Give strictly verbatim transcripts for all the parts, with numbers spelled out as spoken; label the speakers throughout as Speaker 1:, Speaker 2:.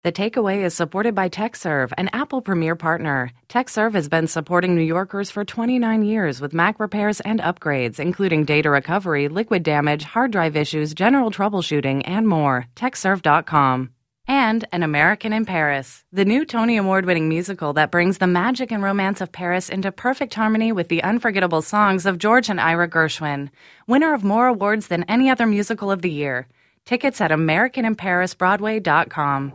Speaker 1: The Takeaway is supported by TechServe, an Apple Premier partner. TechServe has been supporting New Yorkers for twenty-nine years with Mac repairs and upgrades, including data recovery, liquid damage, hard drive issues, general troubleshooting, and more. TechServe dot com. And An American in Paris, the new Tony Award-winning musical that brings the magic and romance of Paris into perfect harmony with the unforgettable songs of George and Ira Gershwin. Winner of more awards than any other musical of the year. Tickets at American in Paris Broadway dot com.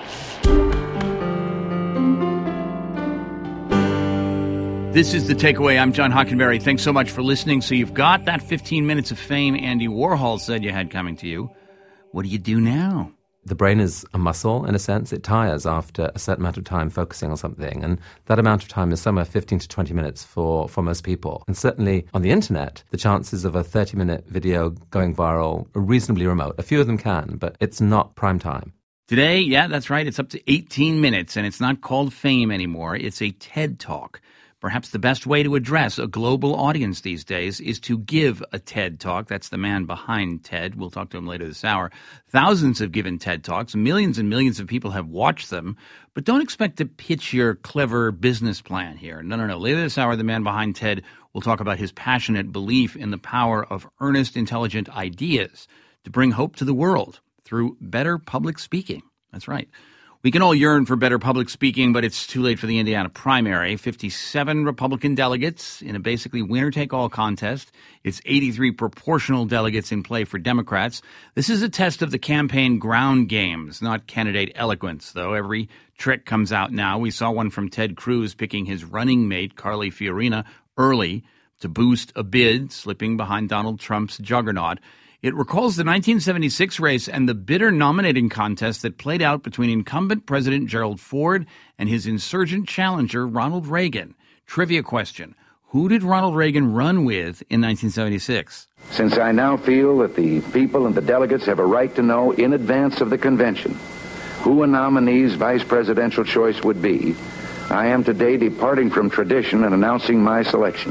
Speaker 2: This is The Takeaway. I'm John Hockenberry. Thanks so much for listening. So you've got that fifteen minutes of fame Andy Warhol said you had coming to you. What do you do now?
Speaker 3: The brain is a muscle, in a sense. It tires after a certain amount of time focusing on something. And that amount of time is somewhere fifteen to twenty minutes for, for most people. And certainly on the internet, the chances of a thirty-minute video going viral are reasonably remote. A few of them can, but it's not prime time.
Speaker 2: Today, yeah, that's right. It's up to eighteen minutes, and it's not called fame anymore. It's a TED Talk. Perhaps the best way to address a global audience these days is to give a TED Talk. That's the man behind TED. We'll talk to him later this hour. Thousands have given TED Talks. Millions and millions of people have watched them. But don't expect to pitch your clever business plan here. No, no, no. Later this hour, the man behind TED will talk about his passionate belief in the power of earnest, intelligent ideas to bring hope to the world through better public speaking. That's right. We can all yearn for better public speaking, but it's too late for the Indiana primary. fifty-seven Republican delegates in a basically winner-take-all contest. It's eighty-three proportional delegates in play for Democrats. This is a test of the campaign ground games, not candidate eloquence, though. Every trick comes out now. We saw one from Ted Cruz picking his running mate, Carly Fiorina, early to boost a bid, slipping behind Donald Trump's juggernaut. It recalls the nineteen seventy-six race and the bitter nominating contest that played out between incumbent President Gerald Ford and his insurgent challenger, Ronald Reagan. Trivia question. Who did Ronald Reagan run with in nineteen seventy-six?
Speaker 4: Since I now feel that the people and the delegates have a right to know in advance of the convention who a nominee's vice presidential choice would be, I am today departing from tradition and announcing my selection.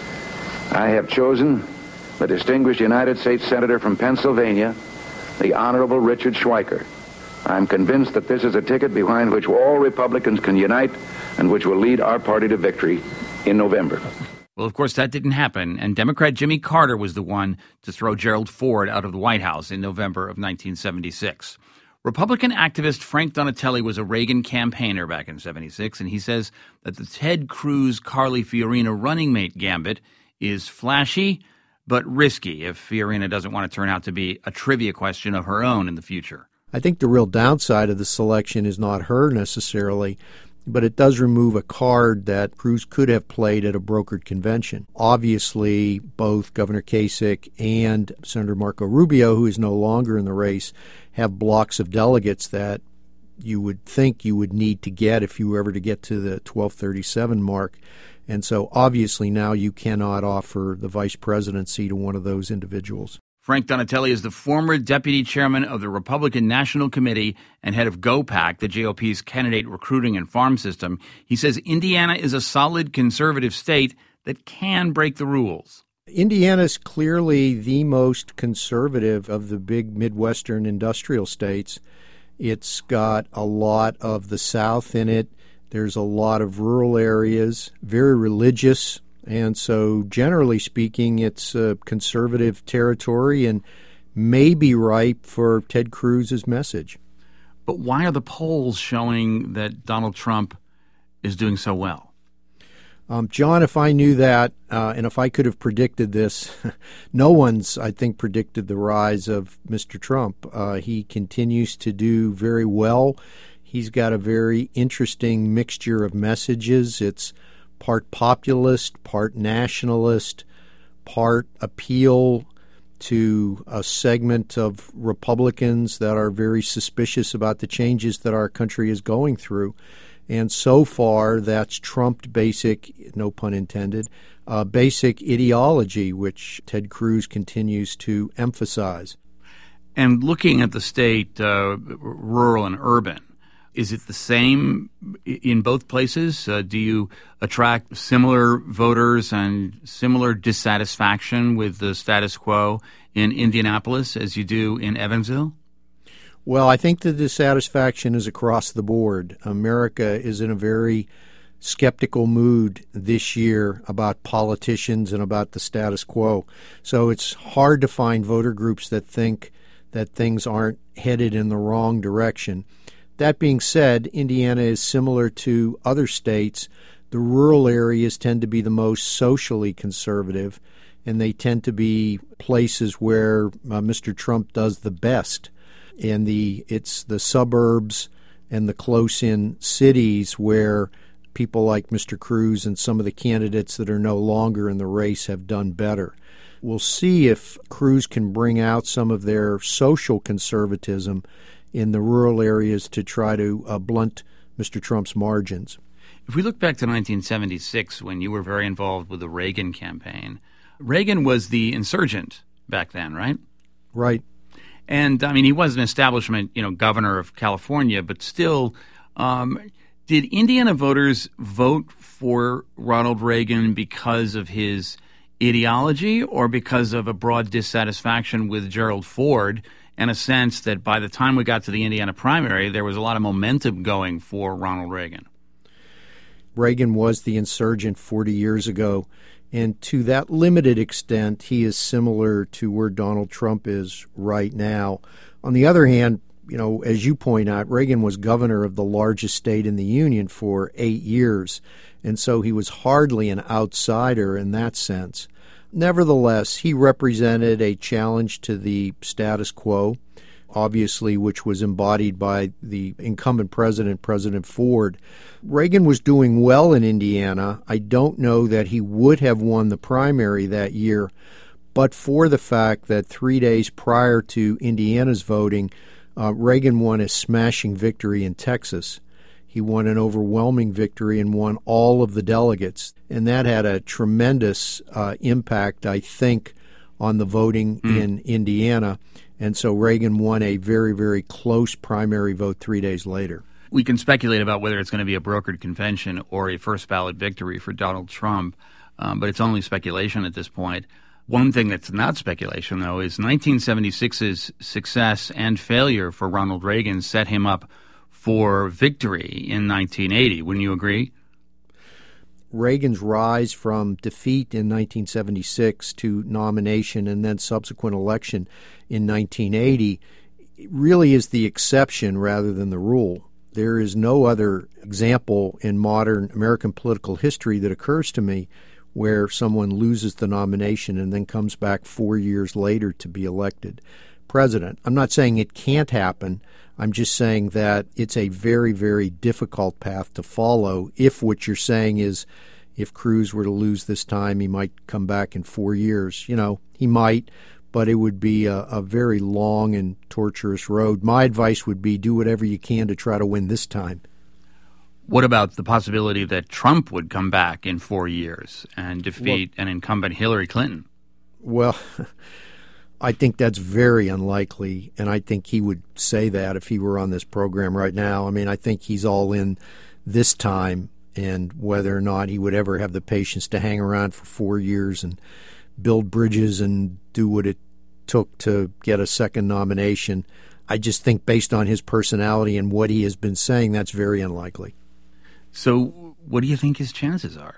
Speaker 4: I have chosen the distinguished United States Senator from Pennsylvania, the Honorable Richard Schweiker. I'm convinced that this is a ticket behind which all Republicans can unite and which will lead our party to victory in November.
Speaker 2: Well, of course, that didn't happen, and Democrat Jimmy Carter was the one to throw Gerald Ford out of the White House in November of nineteen seventy-six. Republican activist Frank Donatelli was a Reagan campaigner back in seventy-six, and he says that the Ted Cruz-Carly Fiorina running mate gambit is flashy but risky if Fiorina doesn't want to turn out to be a trivia question of her own in the future.
Speaker 5: I think the real downside of the selection is not her necessarily, but it does remove a card that Cruz could have played at a brokered convention. Obviously, both Governor Kasich and Senator Marco Rubio, who is no longer in the race, have blocks of delegates that you would think you would need to get if you were ever to get to the twelve thirty-seven mark. And so obviously now you cannot offer the vice presidency to one of those individuals.
Speaker 2: Frank Donatelli is the former deputy chairman of the Republican National Committee and head of GOPAC, the G O P's candidate recruiting and farm system. He says Indiana is a solid conservative state that can break the rules.
Speaker 5: Indiana is clearly the most conservative of the big Midwestern industrial states. It's got a lot of the South in it. There's a lot of rural areas, very religious, and so generally speaking, it's a conservative territory and may be ripe for Ted Cruz's message.
Speaker 2: But why are the polls showing that Donald Trump is doing so well?
Speaker 5: Um, John, if I knew that, uh, and if I could have predicted this, no one's, I think, predicted the rise of Mister Trump. Uh, he continues to do very well. He's got a very interesting mixture of messages. It's part populist, part nationalist, part appeal to a segment of Republicans that are very suspicious about the changes that our country is going through. And so far, that's trumped basic, no pun intended, uh, basic ideology, which Ted Cruz continues to emphasize.
Speaker 2: And looking at the state, uh, rural and urban, is it the same in both places? Uh, do you attract similar voters and similar dissatisfaction with the status quo in Indianapolis as you do in Evansville?
Speaker 5: Well, I think the dissatisfaction is across the board. America is in a very skeptical mood this year about politicians and about the status quo. So it's hard to find voter groups that think that things aren't headed in the wrong direction. That being said, Indiana is similar to other states. The rural areas tend to be the most socially conservative, and they tend to be places where uh, Mister Trump does the best. And the it's the suburbs and the close-in cities where people like Mister Cruz and some of the candidates that are no longer in the race have done better. We'll see if Cruz can bring out some of their social conservatism in the rural areas to try to uh, blunt Mister Trump's margins.
Speaker 2: If we look back to nineteen seventy-six, when you were very involved with the Reagan campaign, Reagan was the insurgent back then, right?
Speaker 5: Right.
Speaker 2: And, I mean, he was an establishment, you know, governor of California, but still, um, did Indiana voters vote for Ronald Reagan because of his ideology or because of a broad dissatisfaction with Gerald Ford and a sense that by the time we got to the Indiana primary, there was a lot of momentum going for Ronald Reagan?
Speaker 5: Reagan was the insurgent forty years ago. And to that limited extent, he is similar to where Donald Trump is right now. On the other hand, you know, as you point out, Reagan was governor of the largest state in the Union for eight years. And so he was hardly an outsider in that sense. Nevertheless, he represented a challenge to the status quo, obviously, which was embodied by the incumbent president, President Ford. Reagan was doing well in Indiana. I don't know that he would have won the primary that year, but for the fact that three days prior to Indiana's voting, uh, Reagan won a smashing victory in Texas. He won an overwhelming victory and won all of the delegates, and that had a tremendous uh, impact, I think, on the voting mm. in Indiana. And so Reagan won a very, very close primary vote three days later.
Speaker 2: We can speculate about whether it's going to be a brokered convention or a first ballot victory for Donald Trump, um, but it's only speculation at this point. One thing that's not speculation, though, is nineteen seventy-six's success and failure for Ronald Reagan set him up for victory in nineteen eighty. Wouldn't you agree?
Speaker 5: Reagan's rise from defeat in nineteen seventy-six to nomination and then subsequent election in nineteen eighty really is the exception rather than the rule. There is no other example in modern American political history that occurs to me where someone loses the nomination and then comes back four years later to be elected president. I'm not saying it can't happen. I'm just saying that it's a very, very difficult path to follow if what you're saying is if Cruz were to lose this time, he might come back in four years. You know, he might, but it would be a, a very long and torturous road. My advice would be do whatever you can to try to win this time. What
Speaker 2: about the possibility that Trump would come back in four years and defeat well, an incumbent Hillary Clinton?
Speaker 5: Well, I think that's very unlikely, and I think he would say that if he were on this program right now. I mean, I think he's all in this time, and whether or not he would ever have the patience to hang around for four years and build bridges and do what it took to get a second nomination, I just think based on his personality and what he has been saying, that's very unlikely.
Speaker 2: So what do you think his chances are?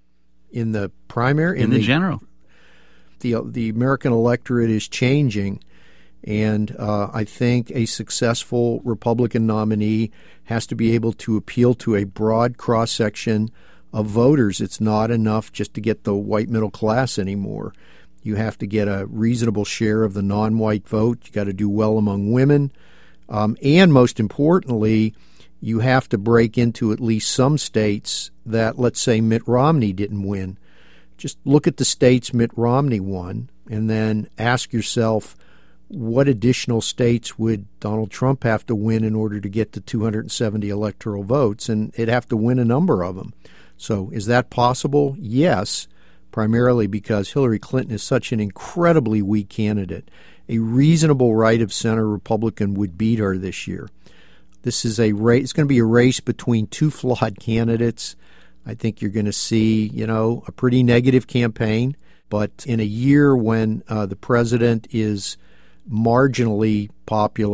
Speaker 5: In the primary?
Speaker 2: In, in the, the general?
Speaker 5: The, the American electorate is changing, and uh, I think a successful Republican nominee has to be able to appeal to a broad cross-section of voters. It's not enough just to get the white middle class anymore. You have to get a reasonable share of the non-white vote. You got to do well among women. Um, and most importantly, you have to break into at least some states that, let's say, Mitt Romney didn't win. Just look at the states Mitt Romney won and then ask yourself, what additional states would Donald Trump have to win in order to get to two hundred seventy electoral votes? And it'd have to win a number of them. So is that possible? Yes, primarily because Hillary Clinton is such an incredibly weak candidate. A reasonable right-of-center Republican would beat her this year. This is a race. It's going to be a race between two flawed candidates. I think you're going to see, you know, a pretty negative campaign. But in a year when uh, the president is marginally popular,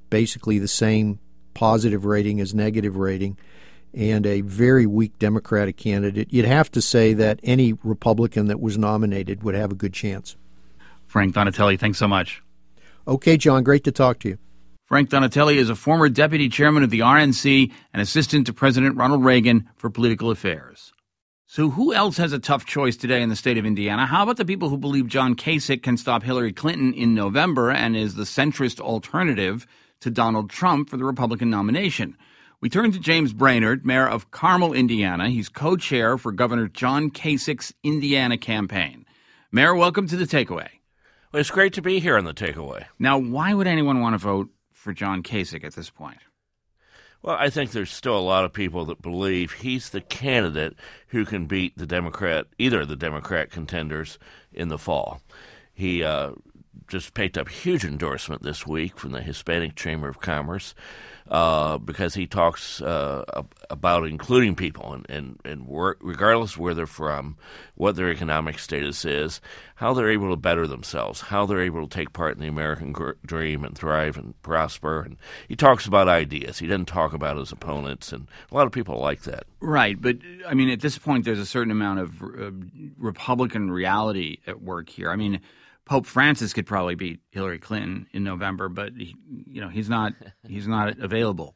Speaker 5: basically the same positive rating as negative rating, and a very weak Democratic candidate, you'd have to say that any Republican that was nominated would have a good chance.
Speaker 2: Frank Donatelli, thanks so much.
Speaker 5: Okay, John, great to talk to you.
Speaker 2: Frank Donatelli is a former deputy chairman of the R N C and assistant to President Ronald Reagan for political affairs. So who else has a tough choice today in the state of Indiana? How about the people who believe John Kasich can stop Hillary Clinton in November and is the centrist alternative to Donald Trump for the Republican nomination? We turn to James Brainerd, mayor of Carmel, Indiana. He's co-chair for Governor John Kasich's Indiana campaign. Mayor, welcome to The Takeaway.
Speaker 6: Well, it's great to be here on The Takeaway.
Speaker 2: Now, why would anyone want to vote for John Kasich at this point?
Speaker 6: Well, I think there's still a lot of people that believe he's the candidate who can beat the Democrat, either of the Democrat contenders in the fall. He uh, just picked up huge endorsement this week from the Hispanic Chamber of Commerce uh, because he talks uh, about including people and, and, and work, regardless of where they're from, what their economic status is, how they're able to better themselves, how they're able to take part in the American gr- dream and thrive and prosper. And he talks about ideas. He doesn't talk about his opponents, and a lot of people like that.
Speaker 2: Right, but I mean, at this point, there's a certain amount of uh, Republican reality at work here. I mean, Pope Francis could probably beat Hillary Clinton in November, but he, you know he's not he's not available.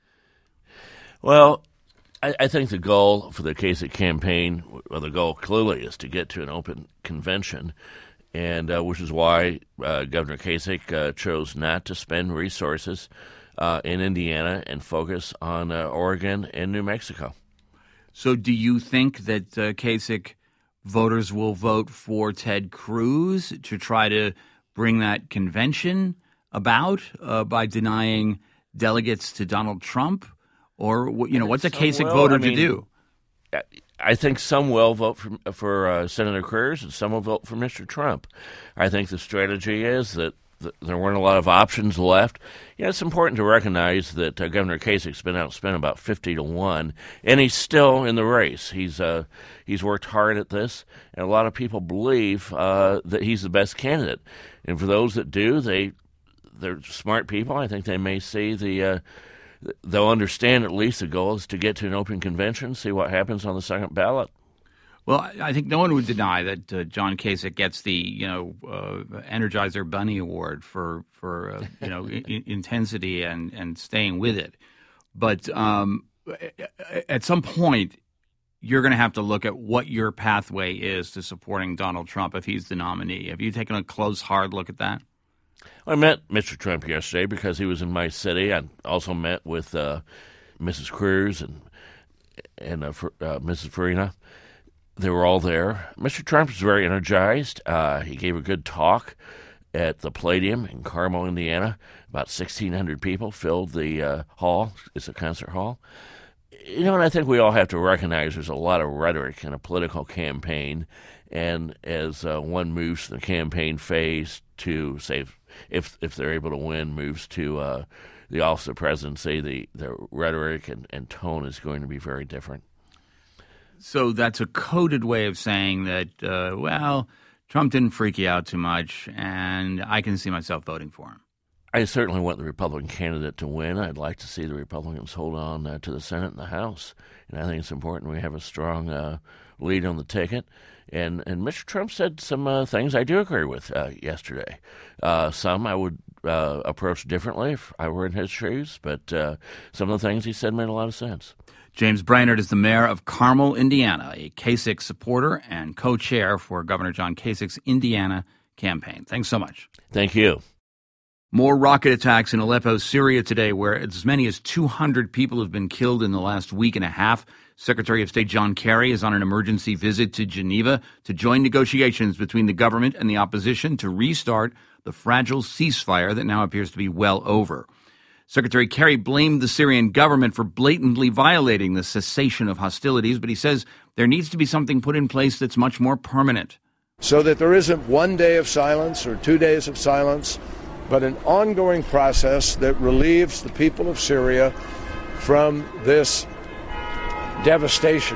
Speaker 6: Well, I, I think the goal for the Kasich campaign, well, the goal clearly is to get to an open convention, and uh, which is why uh, Governor Kasich uh, chose not to spend resources uh, in Indiana and focus on uh, Oregon and New Mexico.
Speaker 2: So, do you think that uh, Kasich voters will vote for Ted Cruz to try to bring that convention about uh, by denying delegates to Donald Trump? Or, you know, what's a Kasich
Speaker 6: will.
Speaker 2: voter
Speaker 6: I mean,
Speaker 2: to do?
Speaker 6: I think some will vote for, for uh, Senator Cruz and some will vote for Mister Trump. I think the strategy is that th- there weren't a lot of options left. You know, it's important to recognize that uh, Governor Kasich's been outspent about fifty to one, and he's still in the race. He's uh, he's worked hard at this, and a lot of people believe uh, that he's the best candidate. And for those that do, they, they're smart people. I think they may see the uh, – they'll understand at least the goal is to get to an open convention, see what happens on the second ballot.
Speaker 2: Well, I think no one would deny that uh, John Kasich gets the, you know, uh, Energizer Bunny Award for, for uh, you know, I- intensity and, and staying with it. But um, at some point, you're going to have to look at what your pathway is to supporting Donald Trump if he's the nominee. Have you taken a close, hard look at that?
Speaker 6: I met Mister Trump yesterday because he was in my city. I also met with uh, Missus Cruz and and uh, uh, Missus Farina. They were all there. Mister Trump was very energized. Uh, he gave a good talk at the Palladium in Carmel, Indiana. About sixteen hundred people filled the uh, hall. It's a concert hall. You know, and I think we all have to recognize there's a lot of rhetoric in a political campaign. And as uh, one moves from the campaign phase to, say, if if they're able to win, moves to uh, the office of presidency, the, the rhetoric and, and tone is going to be very different.
Speaker 2: So that's a coded way of saying that, uh, well, Trump didn't freak you out too much, and I can see myself voting for him.
Speaker 6: I certainly want the Republican candidate to win. I'd like to see the Republicans hold on uh, to the Senate and the House, and I think it's important we have a strong uh, lead on the ticket. And and Mister Trump said some uh, things I do agree with uh, yesterday. Uh, some I would uh, approach differently if I were in his shoes, but uh, some of the things he said made a lot of sense.
Speaker 2: James Brainerd is the mayor of Carmel, Indiana, a Kasich supporter and co-chair for Governor John Kasich's Indiana campaign. Thanks so much.
Speaker 6: Thank you.
Speaker 2: More rocket attacks in Aleppo, Syria today, where as many as two hundred people have been killed in the last week and a half. Secretary of State John Kerry is on an emergency visit to Geneva to join negotiations between the government and the opposition to restart the fragile ceasefire that now appears to be well over. Secretary Kerry blamed the Syrian government for blatantly violating the cessation of hostilities, but he says there needs to be something put in place that's much more permanent.
Speaker 7: So that there isn't one day of silence or two days of silence, but an ongoing process that relieves the people of Syria from this devastation,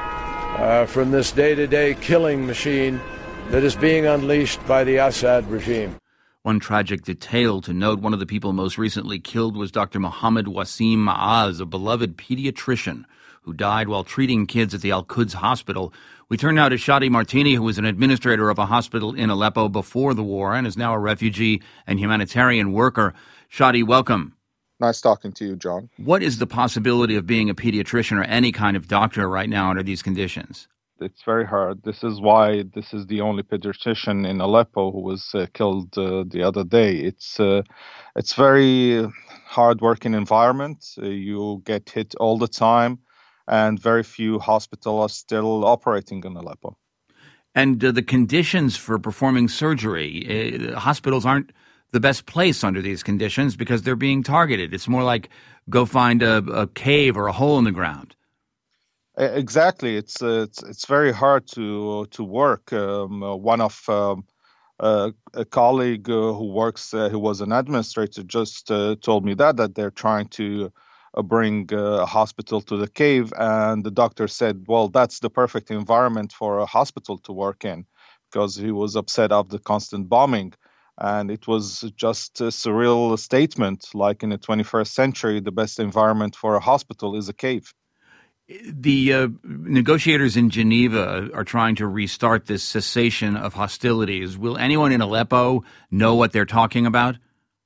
Speaker 7: uh, from this day-to-day killing machine that is being unleashed by the Assad regime.
Speaker 2: One tragic detail to note, one of the people most recently killed was Doctor Mohammed Wasim Maaz, a beloved pediatrician who died while treating kids at the Al-Quds hospital. We turn now to Shadi Martini, who was an administrator of a hospital in Aleppo before the war and is now a refugee and humanitarian worker. Shadi, welcome.
Speaker 8: Nice talking to you, John.
Speaker 2: What is the possibility of being a pediatrician or any kind of doctor right now under these conditions?
Speaker 8: It's very hard. This is why this is the only pediatrician in Aleppo who was uh, killed uh, the other day. It's uh, it's very hard working environment. Uh, you get hit all the time, and very few hospitals are still operating in Aleppo.
Speaker 2: And uh, the conditions for performing surgery, uh, hospitals aren't the best place under these conditions because they're being targeted. It's more like go find a, a cave or a hole in the ground.
Speaker 8: Exactly, it's uh, it's it's very hard to to work. Um, uh, one of um, uh, a colleague uh, who works, uh, who was an administrator, just uh, told me that that they're trying to uh, bring uh, a hospital to the cave, and the doctor said, "Well, that's the perfect environment for a hospital to work in," because he was upset of the constant bombing, and it was just a surreal statement. Like in the twenty-first century, the best environment for a hospital is a cave.
Speaker 2: The uh, negotiators in Geneva are trying to restart this cessation of hostilities. Will anyone in Aleppo know what they're talking about?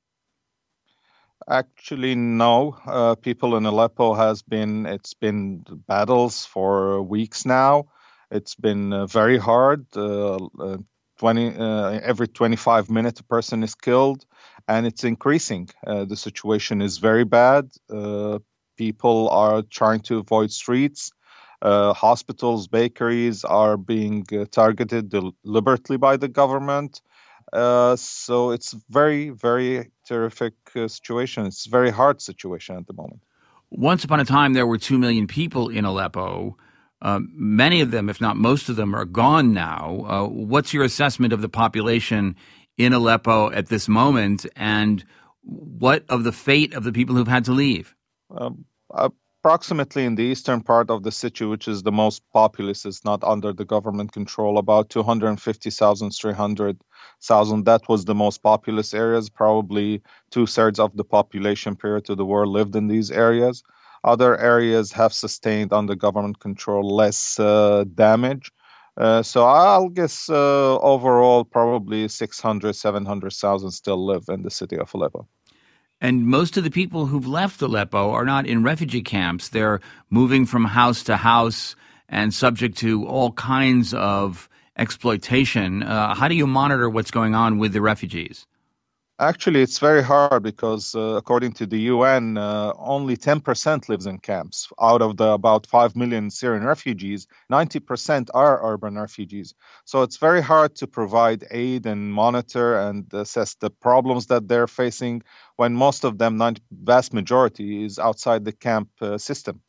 Speaker 8: Actually, no. Uh, people in Aleppo has been, it's been battles for weeks now. It's been uh, very hard. Uh, uh, twenty uh, every twenty-five minutes, a person is killed, and it's increasing. Uh, the situation is very bad. Uh, People are trying to avoid streets. Uh, hospitals, bakeries are being uh, targeted deliberately by the government. Uh, so it's very, very terrific uh, situation. It's a very hard situation at the moment.
Speaker 2: Once upon a time, there were two million people in Aleppo. Uh, many of them, if not most of them, are gone now. Uh, what's your assessment of the population in Aleppo at this moment, and what of the fate of the people who've had to leave?
Speaker 8: Um, approximately in the eastern part of the city, which is the most populous, is not under the government control, about two hundred fifty thousand, three hundred thousand. That was the most populous areas. Probably two-thirds of the population prior to the war lived in these areas. Other areas have sustained under government control less uh, damage. Uh, so I'll guess uh, overall probably six hundred, seven hundred thousand still live in the city of Aleppo.
Speaker 2: And most of the people who've left Aleppo are not in refugee camps. They're moving from house to house and subject to all kinds of exploitation. Uh, how do you monitor what's going on with the refugees?
Speaker 8: Actually, it's very hard because uh, according to the U N, uh, only ten percent lives in camps. Out of the about five million Syrian refugees, ninety percent are urban refugees. So it's very hard to provide aid and monitor and assess the problems that they're facing when most of them, the vast majority, is outside the camp uh, system.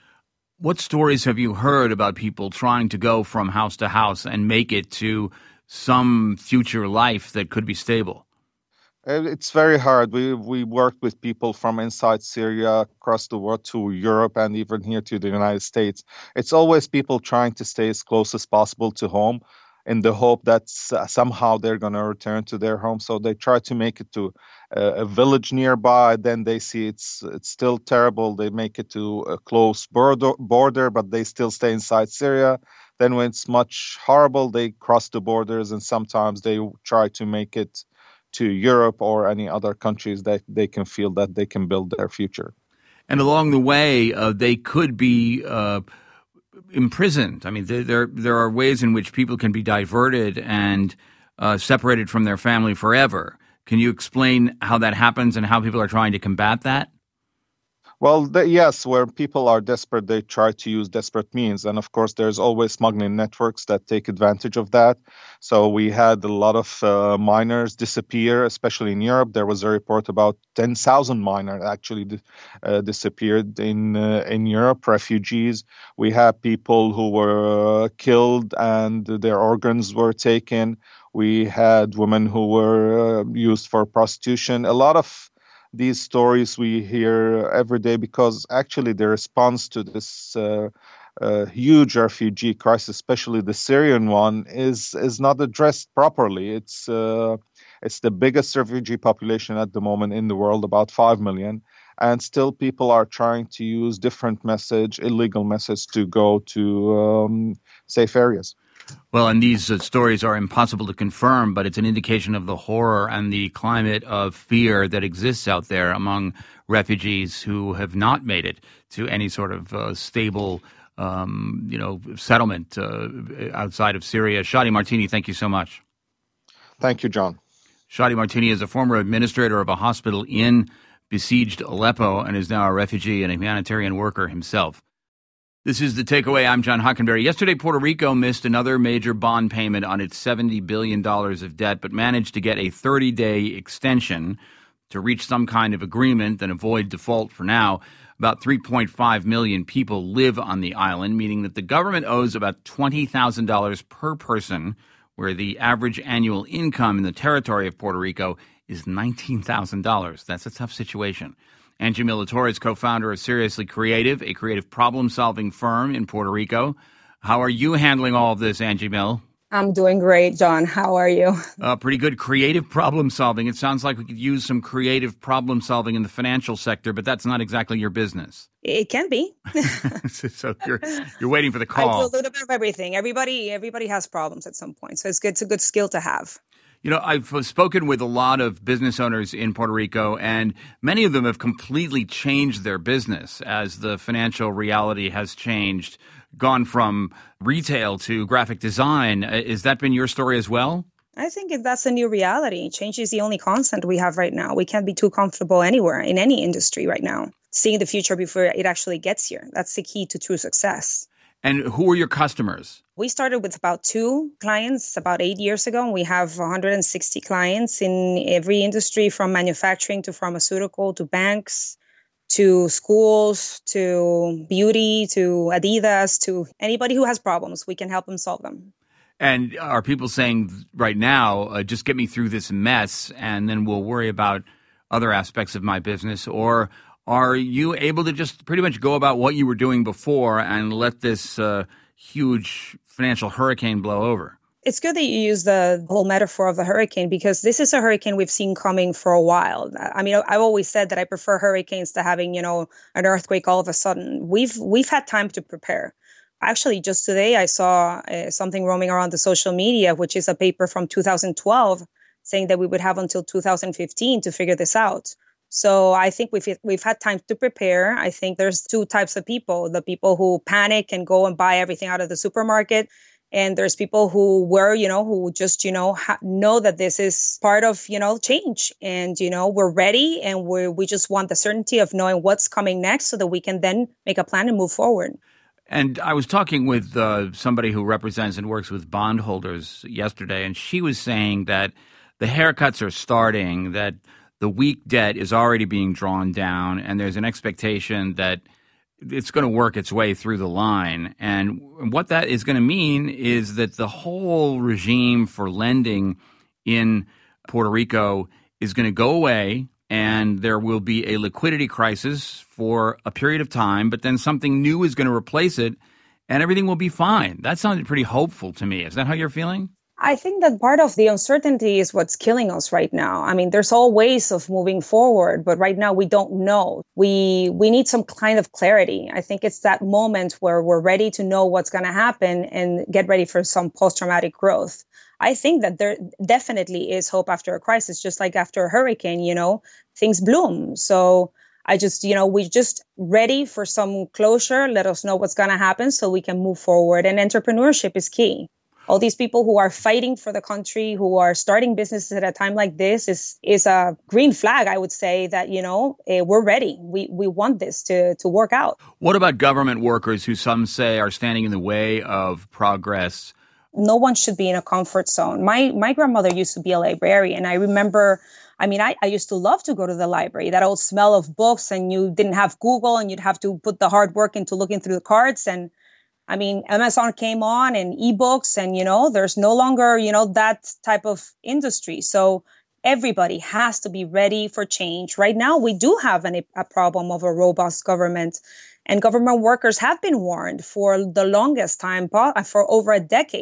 Speaker 2: What stories have you heard about people trying to go from house to house and make it to some future life that could be stable?
Speaker 8: It's very hard. We we worked with people from inside Syria, across the world to Europe, and even here to the United States. It's always people trying to stay as close as possible to home in the hope that uh, somehow they're going to return to their home. So they try to make it to uh, a village nearby. Then they see it's it's still terrible. They make it to a close border, border, but they still stay inside Syria. Then when it's much horrible, they cross the borders, and sometimes they try to make it to Europe or any other countries that they can feel that they can build their future.
Speaker 2: And along the way, uh, they could be uh, imprisoned. I mean, there, there there are ways in which people can be diverted and uh, separated from their family forever. Can you explain how that happens and how people are trying to combat that?
Speaker 8: Well, the, yes, where people are desperate, they try to use desperate means. And of course, there's always smuggling networks that take advantage of that. So we had a lot of uh, minors disappear, especially in Europe. There was a report about ten thousand minors actually uh, disappeared in uh, in Europe, refugees. We had people who were uh, killed and their organs were taken. We had women who were uh, used for prostitution. A lot of these stories we hear every day because actually the response to this uh, uh, huge refugee crisis, especially the Syrian one, is is not addressed properly. It's uh, It's the biggest refugee population at the moment in the world, about five million. And still people are trying to use different message, illegal message to go to um, safe areas.
Speaker 2: Well, and these uh, stories are impossible to confirm, but it's an indication of the horror and the climate of fear that exists out there among refugees who have not made it to any sort of uh, stable, um, you know, settlement uh, outside of Syria. Shadi Martini, thank you so much.
Speaker 8: Thank you, John.
Speaker 2: Shadi Martini is a former administrator of a hospital in besieged Aleppo and is now a refugee and a humanitarian worker himself. This is The Takeaway. I'm John Hockenberry. Yesterday, Puerto Rico missed another major bond payment on its seventy billion dollars of debt, but managed to get a thirty-day extension to reach some kind of agreement and avoid default for now. About three point five million people live on the island, meaning that the government owes about twenty thousand dollars per person, where the average annual income in the territory of Puerto Rico is nineteen thousand dollars. That's a tough situation. Angie Militore is co-founder of Seriously Creative, a creative problem-solving firm in Puerto Rico. How are you handling all of this, Angie Mill?
Speaker 9: I'm doing great, John. How are you?
Speaker 2: Uh, pretty good. Creative problem-solving. It sounds like we could use some creative problem-solving in the financial sector, but that's not exactly your business.
Speaker 9: It can be.
Speaker 2: So you're you're waiting for the call.
Speaker 9: I do a little bit of everything. Everybody, everybody has problems at some point, so it's good. It's a good skill to have.
Speaker 2: You know, I've spoken with a lot of business owners in Puerto Rico, and many of them have completely changed their business as the financial reality has changed, gone from retail to graphic design. Has that been your story as well?
Speaker 9: I think that's a new reality. Change is the only constant we have right now. We can't be too comfortable anywhere in any industry right now. Seeing the future before it actually gets here. That's the key to true success.
Speaker 2: And who are your customers?
Speaker 9: We started with about two clients about eight years ago, and we have one hundred sixty clients in every industry, from manufacturing to pharmaceutical to banks to schools to beauty to Adidas to anybody who has problems. We can help them solve them.
Speaker 2: And are people saying right now, uh, just get me through this mess and then we'll worry about other aspects of my business? Or are you able to just pretty much go about what you were doing before and let this uh, huge financial hurricane blow over?
Speaker 9: It's good that you use the whole metaphor of the hurricane, because this is a hurricane we've seen coming for a while. I mean, I've always said that I prefer hurricanes to having, you know, an earthquake all of a sudden. We've we've had time to prepare. Actually, just today, I saw uh, something roaming around the social media, which is a paper from two thousand twelve saying that we would have until two thousand fifteen to figure this out. So I think we've we've had time to prepare. I think there's two types of people: the people who panic and go and buy everything out of the supermarket, and there's people who were, you know, who just, you know, ha- know that this is part of, you know, change, and you know, we're ready, and we we just want the certainty of knowing what's coming next, so that we can then make a plan and move forward.
Speaker 2: And I was talking with uh, somebody who represents and works with bondholders yesterday, and she was saying that the haircuts are starting, that the weak debt is already being drawn down, and there's an expectation that it's going to work its way through the line. And what that is going to mean is that the whole regime for lending in Puerto Rico is going to go away, and there will be a liquidity crisis for a period of time, but then something new is going to replace it, and everything will be fine. That sounded pretty hopeful to me. Is that how you're feeling?
Speaker 9: I think that part of the uncertainty is what's killing us right now. I mean, there's all ways of moving forward, but right now we don't know. We we need some kind of clarity. I think it's that moment where we're ready to know what's going to happen and get ready for some post-traumatic growth. I think that there definitely is hope after a crisis, just like after a hurricane, you know, things bloom. So I just, you know, we're just ready for some closure. Let us know what's going to happen so we can move forward. And entrepreneurship is key. All these people who are fighting for the country, who are starting businesses at a time like this, is is a green flag, I would say, that, you know, uh, we're ready. We we want this to, to work out.
Speaker 2: What about government workers who some say are standing in the way of progress?
Speaker 9: No one should be in a comfort zone. My my grandmother used to be a librarian. I remember, I mean, I, I used to love to go to the library, that old smell of books, and you didn't have Google, and you'd have to put the hard work into looking through the cards. And I mean, Amazon came on, and ebooks, and, you know, there's no longer, you know, that type of industry. So everybody has to be ready for change. Right now, we do have an, a problem of a robust government, and government workers have been warned for the longest time, for over a decade,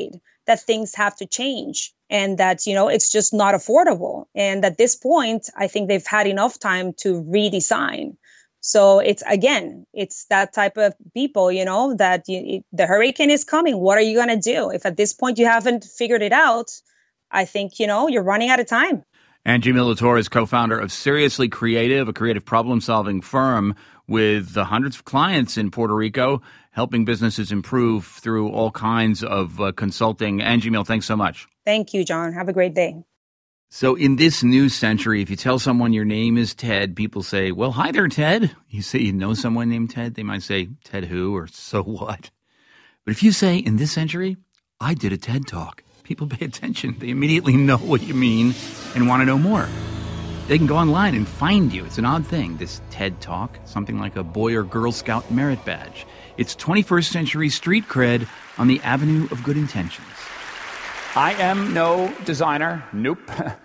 Speaker 9: that things have to change and that, you know, it's just not affordable. And at this point, I think they've had enough time to redesign. So it's, again, it's that type of people, you know, that you, the hurricane is coming. What are you going to do? If at this point you haven't figured it out, I think, you know, you're running out of time.
Speaker 2: Angie Militore is co-founder of Seriously Creative, a creative problem-solving firm with hundreds of clients in Puerto Rico, helping businesses improve through all kinds of uh, consulting. Angie Mil, thanks so much.
Speaker 9: Thank you, John. Have a great day.
Speaker 2: So in this new century, if you tell someone your name is Ted, people say, well, hi there, Ted. You say you know someone named Ted, they might say, Ted who, or so what? But if you say, in this century, I did a TED Talk, people pay attention. They immediately know what you mean and want to know more. They can go online and find you. It's an odd thing, this TED Talk, something like a Boy or Girl Scout merit badge. It's twenty-first century street cred on the avenue of good intentions.
Speaker 10: I am no designer. Nope.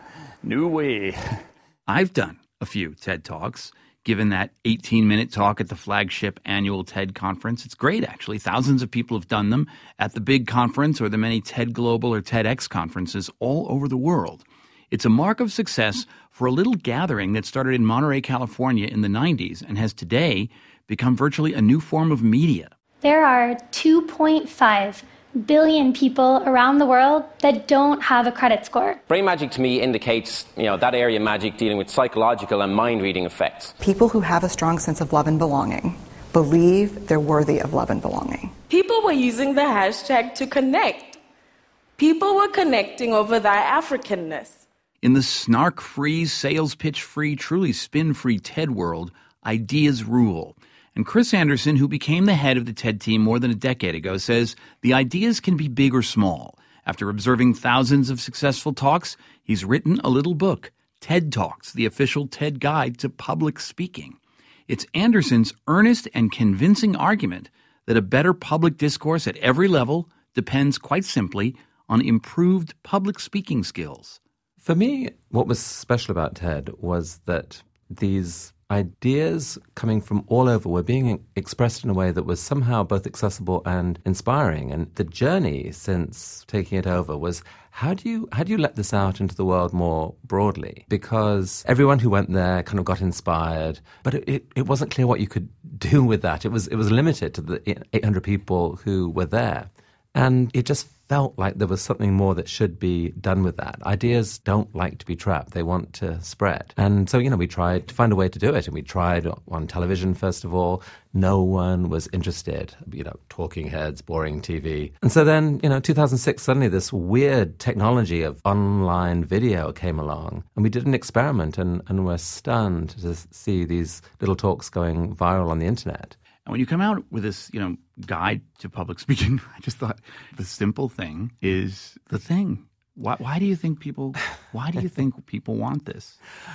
Speaker 10: No way.
Speaker 2: I've done a few TED Talks, given that eighteen-minute talk at the flagship annual TED conference. It's great, actually. Thousands of people have done them at the big conference or the many TED Global or TEDx conferences all over the world. It's a mark of success for a little gathering that started in Monterey, California in the nineties and has today become virtually a new form of media.
Speaker 11: There are two point five billion people around the world that don't have a credit score.
Speaker 12: Brain magic to me indicates, you know, that area of magic dealing with psychological and mind-reading effects.
Speaker 13: People who have a strong sense of love and belonging believe they're worthy of love and belonging.
Speaker 14: People were using the hashtag to connect. People were connecting over their Africanness.
Speaker 2: In the snark-free, sales-pitch-free, truly spin-free TED world, ideas rule. And Chris Anderson, who became the head of the TED team more than a decade ago, says the ideas can be big or small. After observing thousands of successful talks, he's written a little book, TED Talks, the official TED guide to public speaking. It's Anderson's earnest and convincing argument that a better public discourse at every level depends, quite simply, on improved public speaking skills.
Speaker 3: For me, what was special about TED was that these ideas coming from all over were being expressed in a way that was somehow both accessible and inspiring. And the journey since taking it over was, how do you how do you let this out into the world more broadly? Because everyone who went there kind of got inspired, but it, it, it wasn't clear what you could do with that. It was it was limited to the eight hundred people who were there. And it just felt like there was something more that should be done with that. Ideas don't like to be trapped. They want to spread. And so, you know, we tried to find a way to do it. And we tried on television, first of all. No one was interested. You know, talking heads, boring T V. And so then, you know, two thousand six, suddenly this weird technology of online video came along. And we did an experiment and, and were stunned to see these little talks going viral on the internet.
Speaker 2: And when you come out with this, you know, guide to public speaking, I just thought the simple thing is the thing. Why, why do you think people? Why do you think people want this?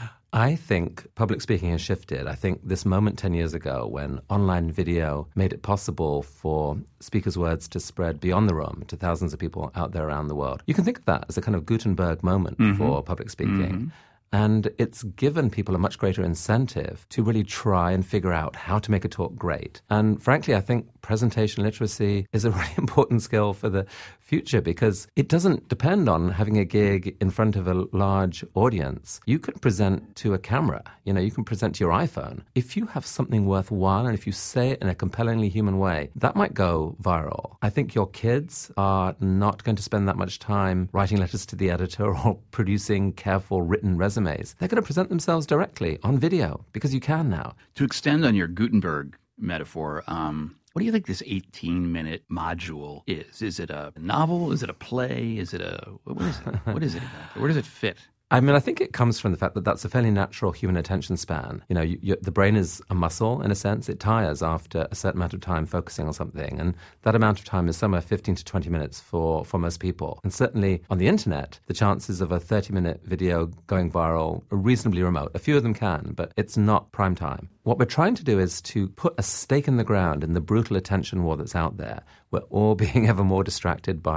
Speaker 3: I think public speaking has shifted. I think this moment ten years ago when online video made it possible for speakers' words to spread beyond the room to thousands of people out there around the world. You can think of that as a kind of Gutenberg moment mm-hmm. for public speaking. Mm-hmm. And it's given people a much greater incentive to really try and figure out how to make a talk great. And frankly, I think presentation literacy is a really important skill for the future because it doesn't depend on having a gig in front of a large audience. You can present to a camera. You know, you can present to your iPhone. If you have something worthwhile and if you say it in a compellingly human way, that might go viral. I think your kids are not going to spend that much time writing letters to the editor or producing careful written resumes. They're going to present themselves directly on video because you can now.
Speaker 2: To extend on your Gutenberg metaphor, um, what do you think this eighteen-minute module is? Is it a novel? Is it a play? Is it a what is it? What is it exactly? Where does it fit?
Speaker 3: I mean, I think it comes from the fact that that's a fairly natural human attention span. You know, you, you, the brain is a muscle, in a sense. It tires after a certain amount of time focusing on something. And that amount of time is somewhere fifteen to twenty minutes for, for most people. And certainly on the internet, the chances of a thirty-minute video going viral are reasonably remote. A few of them can, but it's not prime time. What we're trying to do is to put a stake in the ground in the brutal attention war that's out there. We're all being ever more distracted by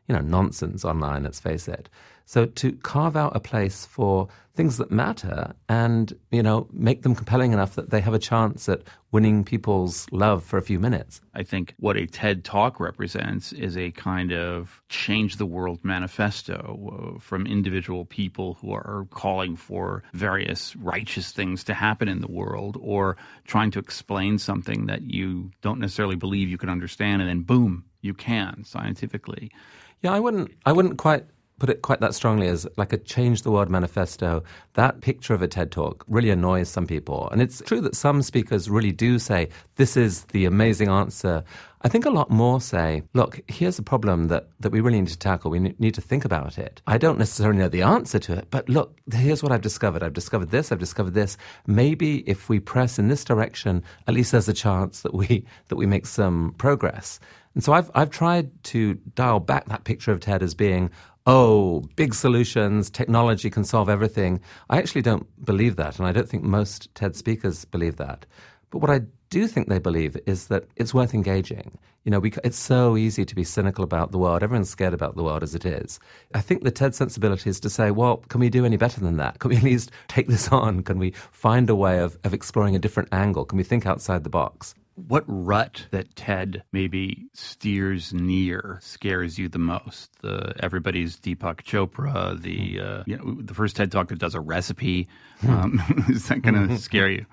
Speaker 3: you know, nonsense online, let's face it. So to carve out a place for things that matter and, you know, make them compelling enough that they have a chance at winning people's love for a few minutes.
Speaker 2: I think what a TED Talk represents is a kind of change the world manifesto uh, from individual people who are calling for various righteous things to happen in the world or trying to explain something that you don't necessarily believe you can understand, and then boom, you can scientifically.
Speaker 3: Yeah, I wouldn't I wouldn't quite put it quite that strongly as like a change the world manifesto. That picture of a TED Talk really annoys some people. And it's true that some speakers really do say, this is the amazing answer. I think a lot more say, look, here's a problem that, that we really need to tackle. We need to think about it. I don't necessarily know the answer to it, but look, here's what I've discovered. I've discovered this, I've discovered this. Maybe if we press in this direction, at least there's a chance that we that we make some progress. And so I've I've tried to dial back that picture of TED as being, oh, big solutions, technology can solve everything. I actually don't believe that, and I don't think most TED speakers believe that. But what I do think they believe is that it's worth engaging. You know, we, it's so easy to be cynical about the world. Everyone's scared about the world as it is. I think the TED sensibility is to say, well, can we do any better than that? Can we at least take this on? Can we find a way of, of exploring a different angle? Can we think outside the box?
Speaker 2: What rut that TED maybe steers near scares you the most? The everybody's Deepak Chopra, the uh, you know, the first TED Talk that does a recipe. Um, is that going to scare you?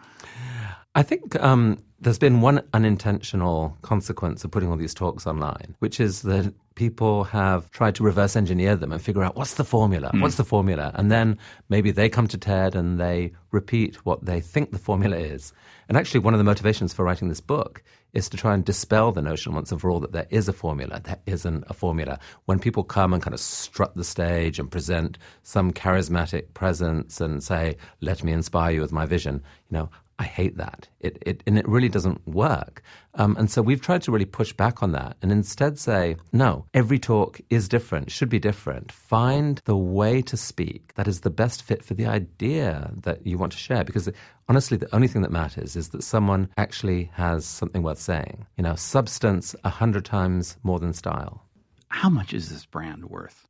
Speaker 3: I think um, there's been one unintentional consequence of putting all these talks online, which is that people have tried to reverse engineer them and figure out what's the formula, mm. what's the formula? And then maybe they come to TED and they repeat what they think the formula is. And actually one of the motivations for writing this book is to try and dispel the notion once and for all that there is a formula. There isn't a formula. When people come and kind of strut the stage and present some charismatic presence and say, let me inspire you with my vision, you know, I hate that. It, it and it really doesn't work. Um, and so we've tried to really push back on that and instead say, no, every talk is different, should be different. Find the way to speak that is the best fit for the idea that you want to share. Because honestly, the only thing that matters is that someone actually has something worth saying. You know, substance a hundred times more than style.
Speaker 2: How much is this brand worth?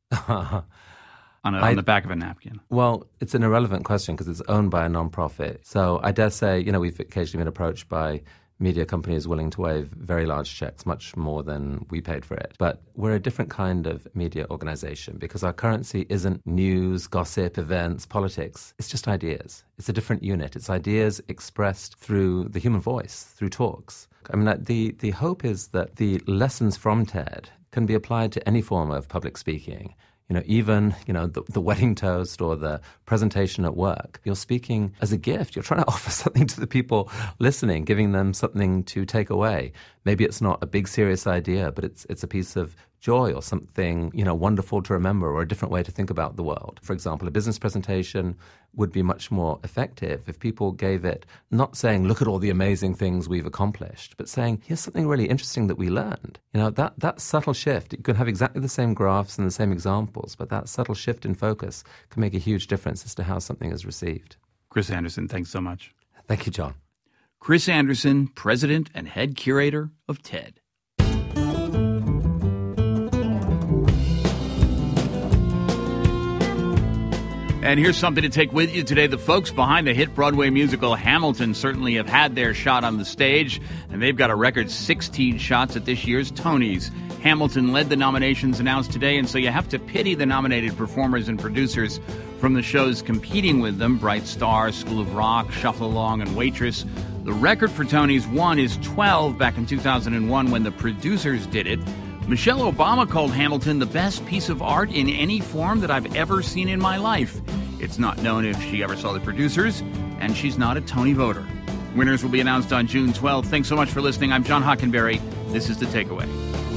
Speaker 2: On, a, on
Speaker 3: I,
Speaker 2: the back of a napkin?
Speaker 3: Well, it's an irrelevant question because it's owned by a nonprofit. So I dare say, you know, we've occasionally been approached by media companies willing to waive very large checks, much more than we paid for it. But we're a different kind of media organization because our currency isn't news, gossip, events, politics. It's just ideas. It's a different unit. It's ideas expressed through the human voice, through talks. I mean, the, the hope is that the lessons from TED can be applied to any form of public speaking. You know, even, you know, the, the wedding toast or the presentation at work. You're speaking as a gift. You're trying to offer something to the people listening, giving them something to take away. Maybe it's not a big, serious idea, but it's it's a piece of joy or something, you know, wonderful to remember or a different way to think about the world. For example, a business presentation would be much more effective if people gave it, not saying, look at all the amazing things we've accomplished, but saying, here's something really interesting that we learned. You know, that, that subtle shift, you could have exactly the same graphs and the same examples, but that subtle shift in focus can make a huge difference as to how something is received.
Speaker 2: Chris Anderson, thanks so much.
Speaker 3: Thank you, John.
Speaker 2: Chris Anderson, President and Head Curator of TED. And here's something to take with you today. The folks behind the hit Broadway musical Hamilton certainly have had their shot on the stage, and they've got a record sixteen shots at this year's Tonys. Hamilton led the nominations announced today, and so you have to pity the nominated performers and producers from the shows competing with them, Bright Star, School of Rock, Shuffle Along, and Waitress. The record for Tonys won is twelve back in two thousand one when the producers did it. Michelle Obama called Hamilton the best piece of art in any form that I've ever seen in my life. It's not known if she ever saw the producers, and she's not a Tony voter. Winners will be announced on June twelfth. Thanks so much for listening. I'm John Hockenberry. This is The Takeaway.